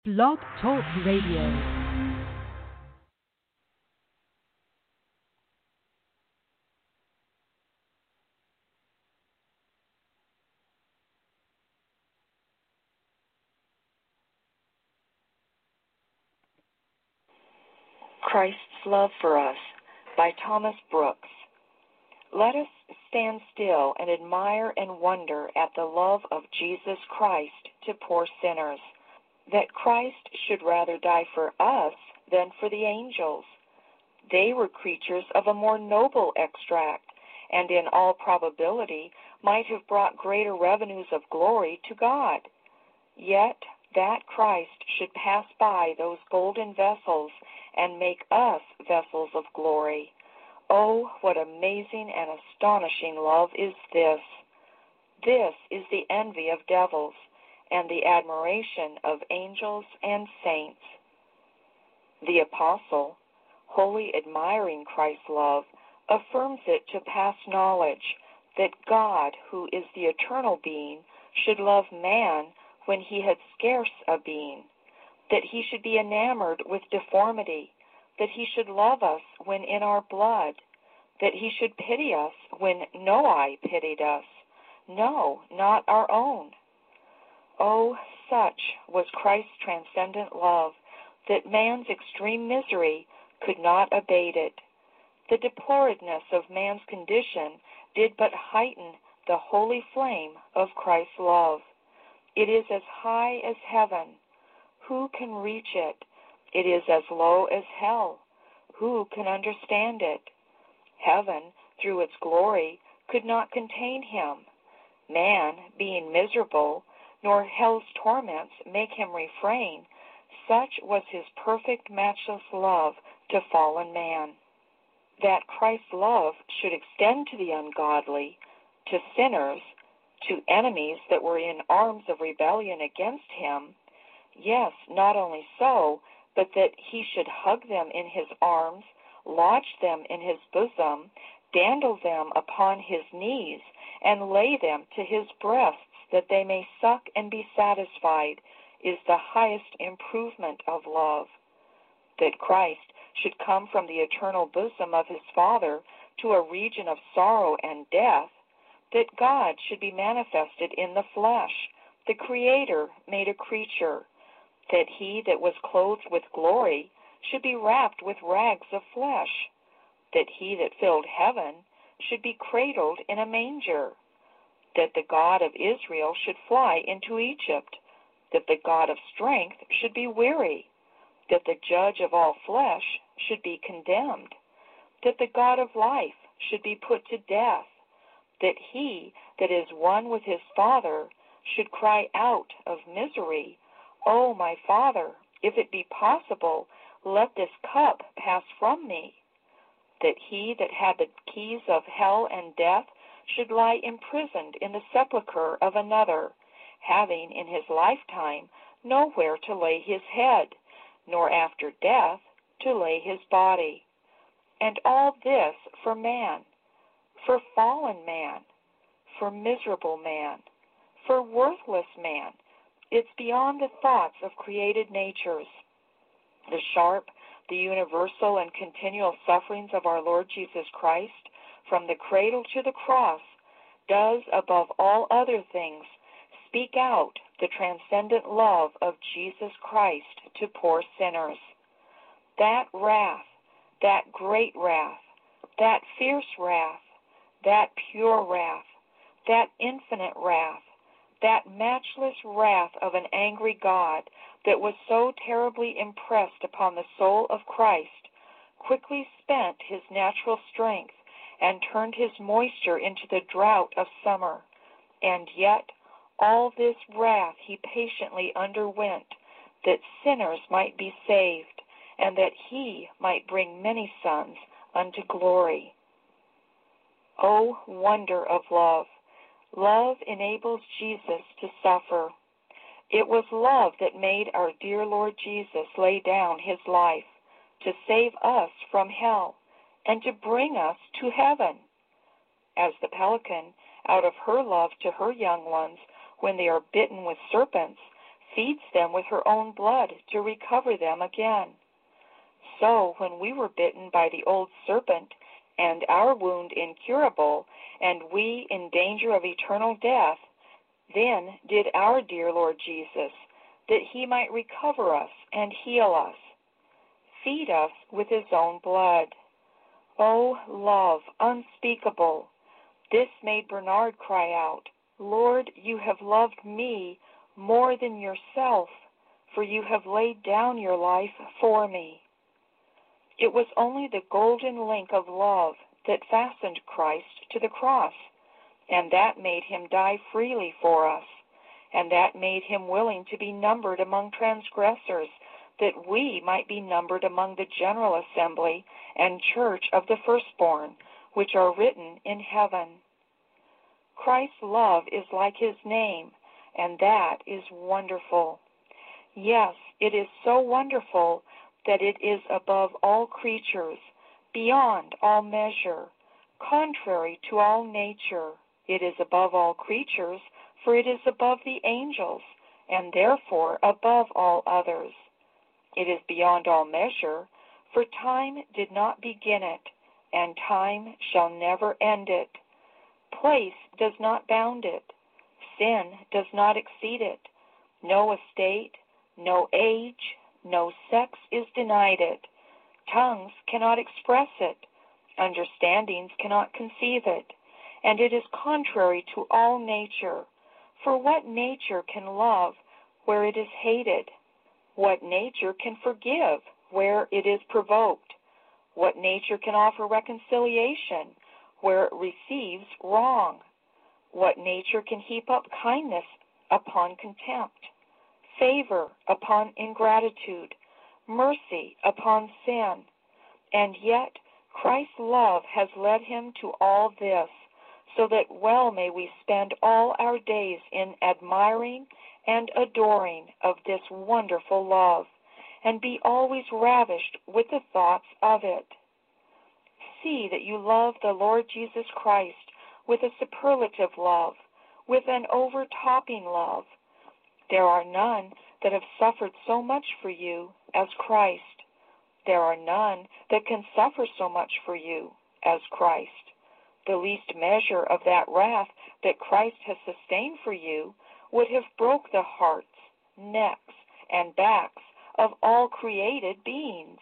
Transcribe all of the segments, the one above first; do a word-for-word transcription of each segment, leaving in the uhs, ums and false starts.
Blog Talk Radio. Christ's Love for Us by Thomas Brooks. Let us stand still and admire and wonder at the love of Jesus Christ to poor sinners, that Christ should rather die for us than for the angels. They were creatures of a more noble extract, and in all probability might have brought greater revenues of glory to God. Yet that Christ should pass by those golden vessels and make us vessels of glory. Oh, what amazing and astonishing love is this! This is the envy of devils and the admiration of angels and saints. The apostle, wholly admiring Christ's love, affirms it to past knowledge that God, who is the eternal being, should love man when he had scarce a being, that he should be enamored with deformity, that he should love us when in our blood, that he should pity us when no eye pitied us, no, not our own. Oh, such was Christ's transcendent love, that man's extreme misery could not abate it. The deploredness of man's condition did but heighten the holy flame of Christ's love. It is as high as heaven. Who can reach it? It is as low as hell. Who can understand it? Heaven, through its glory, could not contain him. Man, being miserable, nor hell's torments make him refrain. Such was his perfect, matchless love to fallen man. That Christ's love should extend to the ungodly, to sinners, to enemies that were in arms of rebellion against him, yes, not only so, but that he should hug them in his arms, lodge them in his bosom, dandle them upon his knees, and lay them to his breasts, that they may suck and be satisfied, is the highest improvement of love. That Christ should come from the eternal bosom of his Father to a region of sorrow and death, that God should be manifested in the flesh, the Creator made a creature, that he that was clothed with glory should be wrapped with rags of flesh, that he that filled heaven should be cradled in a manger, that the God of Israel should fly into Egypt, that the God of strength should be weary, that the judge of all flesh should be condemned, that the God of life should be put to death, that he that is one with his Father should cry out of misery, O my Father, if it be possible, let this cup pass from me, that he that had the keys of hell and death should lie imprisoned in the sepulchre of another, having in his lifetime nowhere to lay his head, nor after death to lay his body. And all this for man, for fallen man, for miserable man, for worthless man. It's beyond the thoughts of created natures. The sharp, the universal and continual sufferings of our Lord Jesus Christ, from the cradle to the cross, does, above all other things, speak out the transcendent love of Jesus Christ to poor sinners. That wrath, that great wrath, that fierce wrath, that pure wrath, that infinite wrath, that matchless wrath of an angry God that was so terribly impressed upon the soul of Christ, quickly spent his natural strength and turned his moisture into the drought of summer. And yet all this wrath he patiently underwent, that sinners might be saved, and that he might bring many sons unto glory. O wonder of love! Love enables Jesus to suffer. It was love that made our dear Lord Jesus lay down his life to save us from hell and to bring us to heaven. As the pelican, out of her love to her young ones, when they are bitten with serpents, feeds them with her own blood to recover them again. So when we were bitten by the old serpent, and our wound incurable, and we in danger of eternal death, then did our dear Lord Jesus, that he might recover us and heal us, feed us with his own blood. O love unspeakable! This made Bernard cry out, Lord, you have loved me more than yourself, for you have laid down your life for me. It was only the golden link of love that fastened Christ to the cross, and that made him die freely for us, and that made him willing to be numbered among transgressors, that we might be numbered among the general assembly and church of the firstborn, which are written in heaven. Christ's love is like his name, and that is wonderful. Yes, it is so wonderful that it is above all creatures, beyond all measure, contrary to all nature. It is above all creatures, for it is above the angels, and therefore above all others. It is beyond all measure, for time did not begin it, and time shall never end it. Place does not bound it. Sin does not exceed it. No estate, no age, no sex is denied it. Tongues cannot express it. Understandings cannot conceive it. And it is contrary to all nature. For what nature can love where it is hated? What nature can forgive where it is provoked? What nature can offer reconciliation where it receives wrong? What nature can heap up kindness upon contempt, favor upon ingratitude, mercy upon sin? And yet Christ's love has led him to all this, so that well may we spend all our days in admiring and adoring of this wonderful love, and be always ravished with the thoughts of it. See that you love the Lord Jesus Christ with a superlative love, with an overtopping love. There are none that have suffered so much for you as Christ. There are none that can suffer so much for you as Christ. The least measure of that wrath that Christ has sustained for you would have broke the hearts, necks, and backs of all created beings.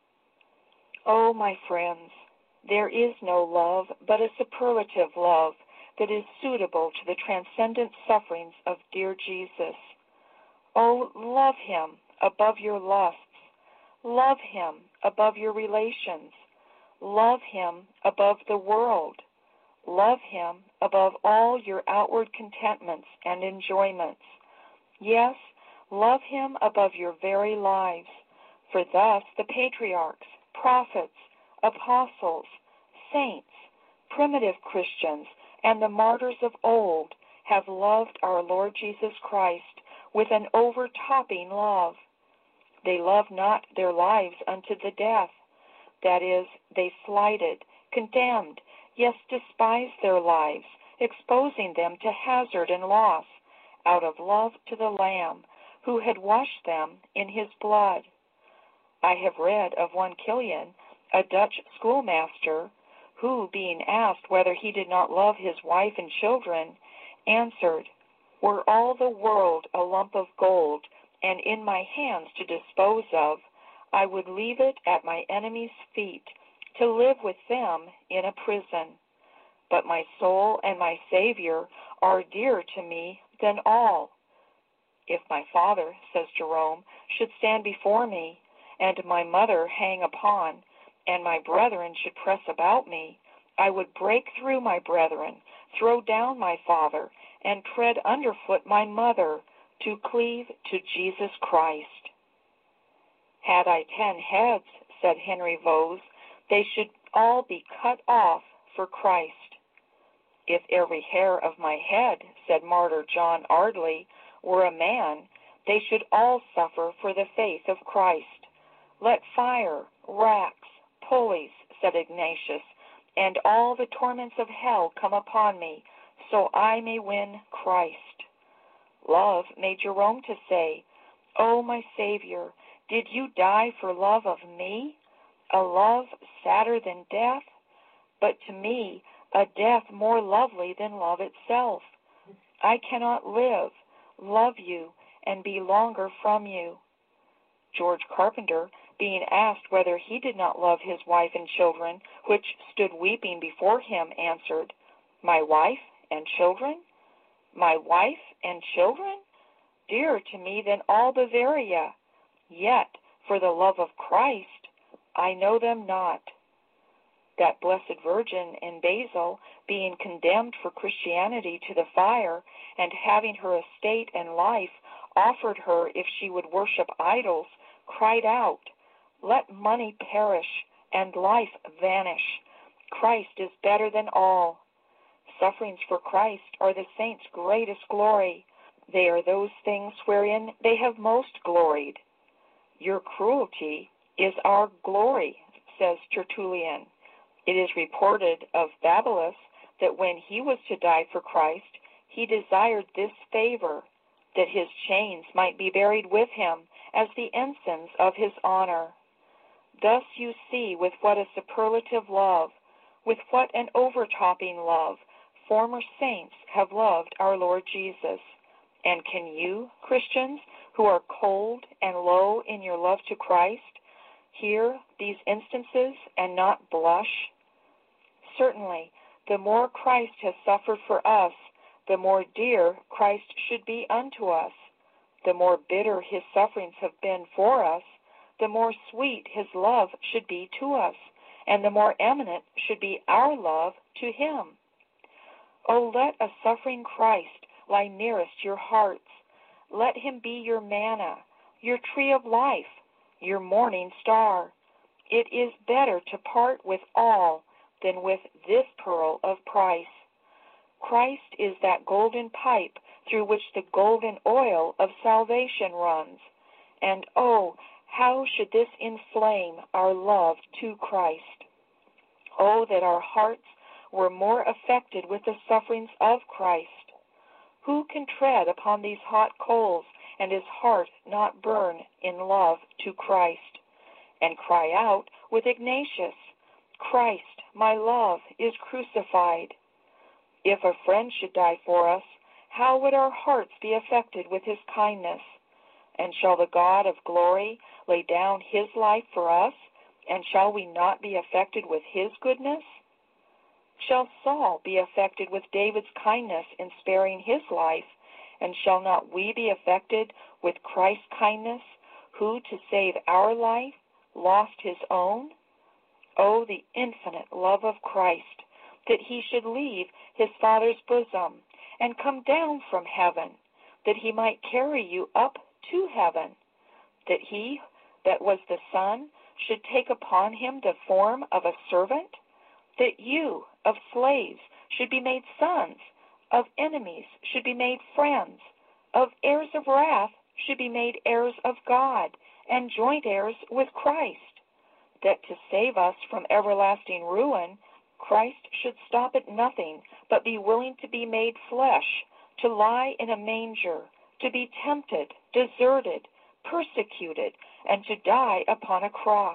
Oh, my friends, there is no love but a superlative love that is suitable to the transcendent sufferings of dear Jesus. Oh, love him above your lusts. Love him above your relations. Love him above the world. Love him above all your outward contentments and enjoyments. Yes, love him above your very lives, for thus the patriarchs, prophets, apostles, saints, primitive Christians, and the martyrs of old have loved our Lord Jesus Christ with an overtopping love. They loved not their lives unto the death. That is, they slighted, condemned, yes, despised their lives, exposing them to hazard and loss, out of love to the Lamb, who had washed them in his blood. I have read of one Kilian, a Dutch schoolmaster, who, being asked whether he did not love his wife and children, answered, Were all the world a lump of gold, and in my hands to dispose of, I would leave it at my enemies' feet, to live with them in a prison. But my soul and my Savior are dearer to me than all. If my father, says Jerome, should stand before me, and my mother hang upon, and my brethren should press about me, I would break through my brethren, throw down my father, and tread underfoot my mother, to cleave to Jesus Christ. Had I ten heads, said Henry Vose, they should all be cut off for Christ. If every hair of my head, said martyr John Ardley, were a man, they should all suffer for the faith of Christ. Let fire, racks, pulleys, said Ignatius, and all the torments of hell come upon me, so I may win Christ. Love made Jerome to say, O my Savior, did you die for love of me, a love sadder than death? But to me, a death more lovely than love itself. I cannot live, love you, and be longer from you. George Carpenter, being asked whether he did not love his wife and children, which stood weeping before him, answered, My wife and children? My wife and children? Dearer to me than all Bavaria. Yet, for the love of Christ, I know them not. That Blessed Virgin in Basel, being condemned for Christianity to the fire, and having her estate and life offered her if she would worship idols, cried out, Let money perish, and life vanish. Christ is better than all. Sufferings for Christ are the saints' greatest glory. They are those things wherein they have most gloried. Your cruelty is our glory, says Tertullian. It is reported of Babylas that when he was to die for Christ, he desired this favor, that his chains might be buried with him as the ensigns of his honor. Thus you see with what a superlative love, with what an overtopping love, former saints have loved our Lord Jesus. And can you, Christians, who are cold and low in your love to Christ, hear these instances and not blush? Certainly, the more Christ has suffered for us, the more dear Christ should be unto us. The more bitter his sufferings have been for us, the more sweet his love should be to us, and the more eminent should be our love to him. Oh, let a suffering Christ lie nearest your hearts. Let him be your manna, your tree of life, your morning star. It is better to part with all than with this pearl of price. Christ is that golden pipe through which the golden oil of salvation runs. And oh, how should this inflame our love to Christ? Oh, that our hearts were more affected with the sufferings of Christ. Who can tread upon these hot coals and his heart not burn in love to Christ? And cry out with Ignatius, Christ, my love, is crucified. If a friend should die for us, how would our hearts be affected with his kindness? And shall the God of glory lay down his life for us, and shall we not be affected with his goodness? Shall Saul be affected with David's kindness in sparing his life, and shall not we be affected with Christ's kindness, who, to save our life, lost his own? Oh, the infinite love of Christ, that he should leave his Father's bosom and come down from heaven, that he might carry you up to heaven, that he that was the Son should take upon him the form of a servant, that you, of slaves, should be made sons, of enemies should be made friends, of heirs of wrath should be made heirs of God, and joint heirs with Christ, that to save us from everlasting ruin, Christ should stop at nothing, but be willing to be made flesh, to lie in a manger, to be tempted, deserted, persecuted, and to die upon a cross.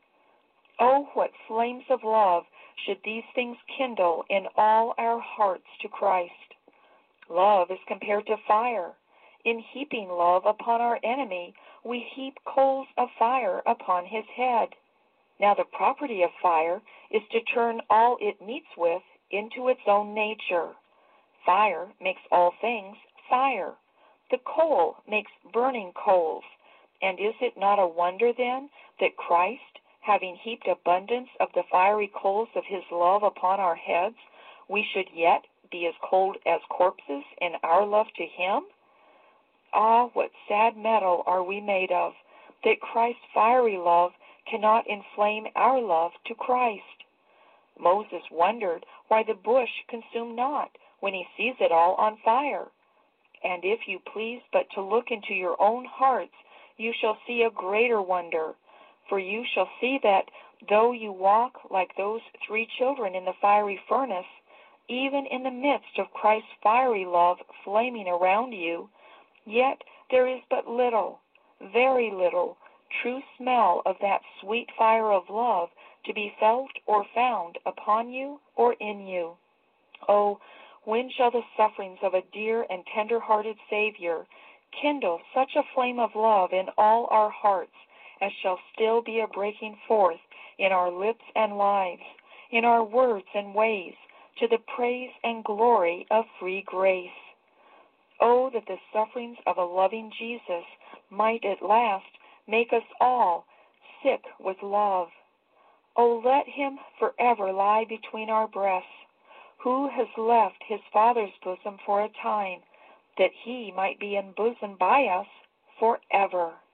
Oh, what flames of love should these things kindle in all our hearts to Christ. Love is compared to fire. In heaping love upon our enemy, we heap coals of fire upon his head. Now the property of fire is to turn all it meets with into its own nature. Fire makes all things fire. The coal makes burning coals. And is it not a wonder then that Christ, having heaped abundance of the fiery coals of his love upon our heads, we should yet be as cold as corpses in our love to him? Ah, what sad metal are we made of, that Christ's fiery love cannot inflame our love to Christ. Moses wondered why the bush consumed not when he sees it all on fire. And if you please but to look into your own hearts, you shall see a greater wonder. For you shall see that, though you walk like those three children in the fiery furnace, even in the midst of Christ's fiery love flaming around you, yet there is but little, very little, true smell of that sweet fire of love to be felt or found upon you or in you. Oh, when shall the sufferings of a dear and tender-hearted Savior kindle such a flame of love in all our hearts as shall still be a breaking forth in our lips and lives, in our words and ways, to the praise and glory of free grace? Oh, that the sufferings of a loving Jesus might at last make us all sick with love. Oh, let him forever lie between our breasts, who has left his Father's bosom for a time, that he might be embosomed by us forever.